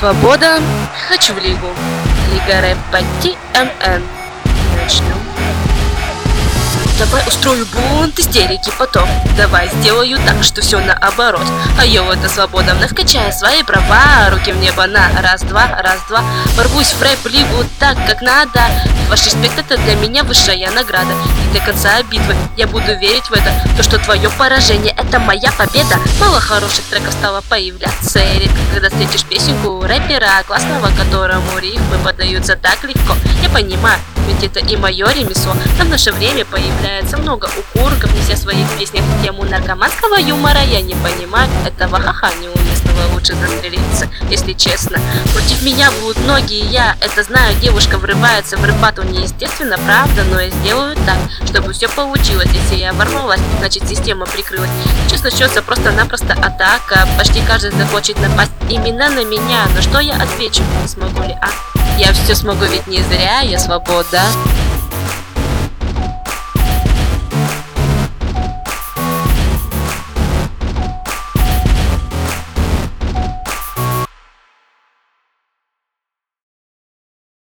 свобода. Хочу в лигу. Лига рэпа TMN. Начнем. Давай устрою бунт истерики потом. Давай сделаю так, что все наоборот. А йоу, это свобода. Вновь качаю свои права. Руки в небо на раз-два, раз-два. Ворвусь в рэп-лигу так, как надо. Ваш респект — это для меня высшая награда. И до конца битвы я буду верить в это. То, что твое поражение — это моя победа. Мало хороших треков стало появляться. И редко, когда встретишь песенку рэпера классного, которому рифмы поддаются так легко. Я понимаю, ведь это и мое ремесло. Но в наше время появляется много укурков, неся в своих песнях тему наркоманского юмора. Я не понимаю этого ха-ха неуместного, лучше застрелиться, если честно. Против меня будут многие, я это знаю. Девушка врывается в рэп-батл неестественно, правда, но я сделаю так, чтобы все получилось. Если я ворвалась, значит система прикрылась. Сейчас начнется просто-напросто атака. Почти каждый захочет напасть именно на меня. Но что я отвечу? Смогу ли, а? Я все смогу, ведь не зря я свобода.